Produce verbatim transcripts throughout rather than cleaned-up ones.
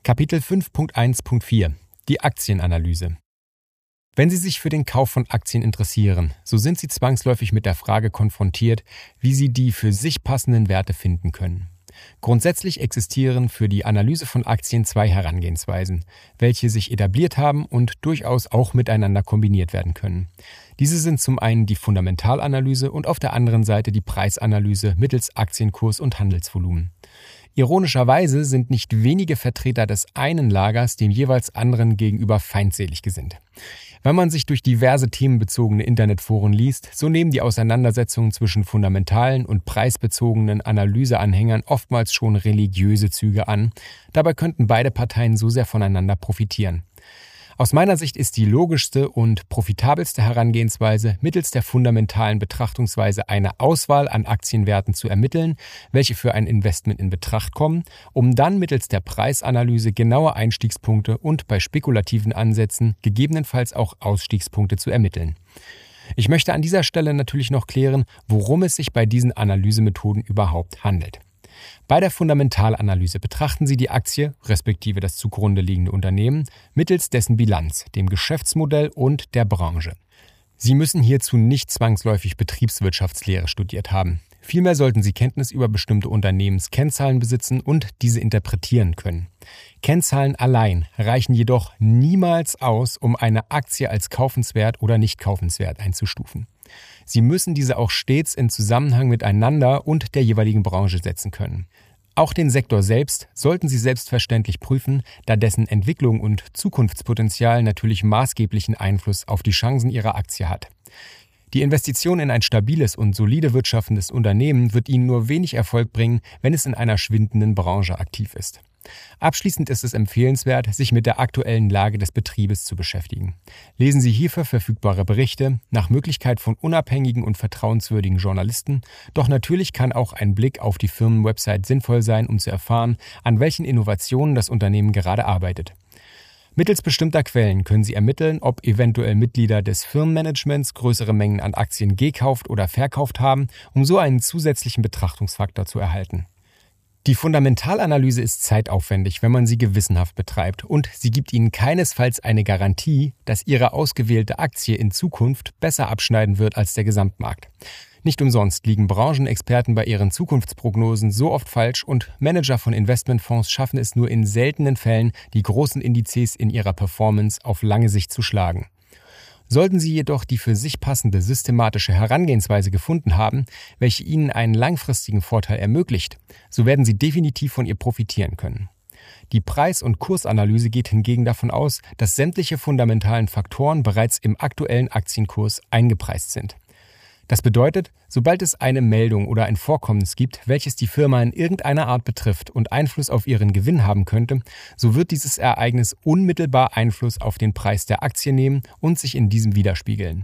Kapitel fünf Punkt eins Punkt vier Die Aktienanalyse. Wenn Sie sich für den Kauf von Aktien interessieren, so sind Sie zwangsläufig mit der Frage konfrontiert, wie Sie die für sich passenden Werte finden können. Grundsätzlich existieren für die Analyse von Aktien zwei Herangehensweisen, welche sich etabliert haben und durchaus auch miteinander kombiniert werden können. Diese sind zum einen die Fundamentalanalyse und auf der anderen Seite die Preisanalyse mittels Aktienkurs und Handelsvolumen. Ironischerweise sind nicht wenige Vertreter des einen Lagers dem jeweils anderen gegenüber feindselig gesinnt. Wenn man sich durch diverse themenbezogene Internetforen liest, so nehmen die Auseinandersetzungen zwischen fundamentalen und preisbezogenen Analyseanhängern oftmals schon religiöse Züge an. Dabei könnten beide Parteien so sehr voneinander profitieren. Aus meiner Sicht ist die logischste und profitabelste Herangehensweise, mittels der fundamentalen Betrachtungsweise eine Auswahl an Aktienwerten zu ermitteln, welche für ein Investment in Betracht kommen, um dann mittels der Preisanalyse genaue Einstiegspunkte und bei spekulativen Ansätzen gegebenenfalls auch Ausstiegspunkte zu ermitteln. Ich möchte an dieser Stelle natürlich noch klären, worum es sich bei diesen Analysemethoden überhaupt handelt. Bei der Fundamentalanalyse betrachten Sie die Aktie, respektive das zugrunde liegende Unternehmen, mittels dessen Bilanz, dem Geschäftsmodell und der Branche. Sie müssen hierzu nicht zwangsläufig Betriebswirtschaftslehre studiert haben. Vielmehr sollten Sie Kenntnis über bestimmte Unternehmenskennzahlen besitzen und diese interpretieren können. Kennzahlen allein reichen jedoch niemals aus, um eine Aktie als kaufenswert oder nicht kaufenswert einzustufen. Sie müssen diese auch stets in Zusammenhang miteinander und der jeweiligen Branche setzen können. Auch den Sektor selbst sollten Sie selbstverständlich prüfen, da dessen Entwicklung und Zukunftspotenzial natürlich maßgeblichen Einfluss auf die Chancen Ihrer Aktie hat. Die Investition in ein stabiles und solide wirtschaftendes Unternehmen wird Ihnen nur wenig Erfolg bringen, wenn es in einer schwindenden Branche aktiv ist. Abschließend ist es empfehlenswert, sich mit der aktuellen Lage des Betriebes zu beschäftigen. Lesen Sie hierfür verfügbare Berichte, nach Möglichkeit von unabhängigen und vertrauenswürdigen Journalisten, doch natürlich kann auch ein Blick auf die Firmenwebsite sinnvoll sein, um zu erfahren, an welchen Innovationen das Unternehmen gerade arbeitet. Mittels bestimmter Quellen können Sie ermitteln, ob eventuell Mitglieder des Firmenmanagements größere Mengen an Aktien gekauft oder verkauft haben, um so einen zusätzlichen Betrachtungsfaktor zu erhalten. Die Fundamentalanalyse ist zeitaufwendig, wenn man sie gewissenhaft betreibt, und sie gibt Ihnen keinesfalls eine Garantie, dass Ihre ausgewählte Aktie in Zukunft besser abschneiden wird als der Gesamtmarkt. Nicht umsonst liegen Branchenexperten bei ihren Zukunftsprognosen so oft falsch und Manager von Investmentfonds schaffen es nur in seltenen Fällen, die großen Indizes in ihrer Performance auf lange Sicht zu schlagen. Sollten Sie jedoch die für sich passende systematische Herangehensweise gefunden haben, welche Ihnen einen langfristigen Vorteil ermöglicht, so werden Sie definitiv von ihr profitieren können. Die Preis- und Kursanalyse geht hingegen davon aus, dass sämtliche fundamentalen Faktoren bereits im aktuellen Aktienkurs eingepreist sind. Das bedeutet, sobald es eine Meldung oder ein Vorkommnis gibt, welches die Firma in irgendeiner Art betrifft und Einfluss auf ihren Gewinn haben könnte, so wird dieses Ereignis unmittelbar Einfluss auf den Preis der Aktie nehmen und sich in diesem widerspiegeln.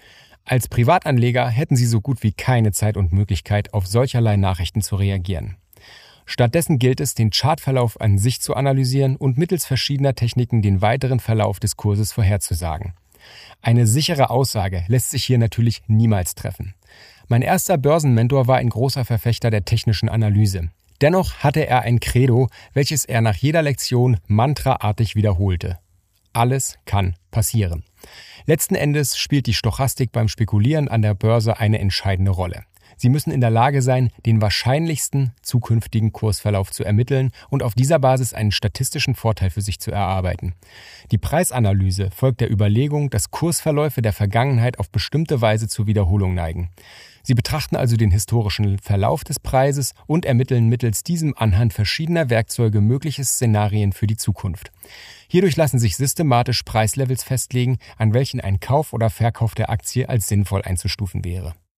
Als Privatanleger hätten Sie so gut wie keine Zeit und Möglichkeit, auf solcherlei Nachrichten zu reagieren. Stattdessen gilt es, den Chartverlauf an sich zu analysieren und mittels verschiedener Techniken den weiteren Verlauf des Kurses vorherzusagen. Eine sichere Aussage lässt sich hier natürlich niemals treffen. Mein erster Börsenmentor war ein großer Verfechter der technischen Analyse. Dennoch hatte er ein Credo, welches er nach jeder Lektion mantraartig wiederholte. Alles kann passieren. Letzten Endes spielt die Stochastik beim Spekulieren an der Börse eine entscheidende Rolle. Sie müssen in der Lage sein, den wahrscheinlichsten zukünftigen Kursverlauf zu ermitteln und auf dieser Basis einen statistischen Vorteil für sich zu erarbeiten. Die Preisanalyse folgt der Überlegung, dass Kursverläufe der Vergangenheit auf bestimmte Weise zur Wiederholung neigen. Sie betrachten also den historischen Verlauf des Preises und ermitteln mittels diesem anhand verschiedener Werkzeuge mögliche Szenarien für die Zukunft. Hierdurch lassen sich systematisch Preislevels festlegen, an welchen ein Kauf oder Verkauf der Aktie als sinnvoll einzustufen wäre.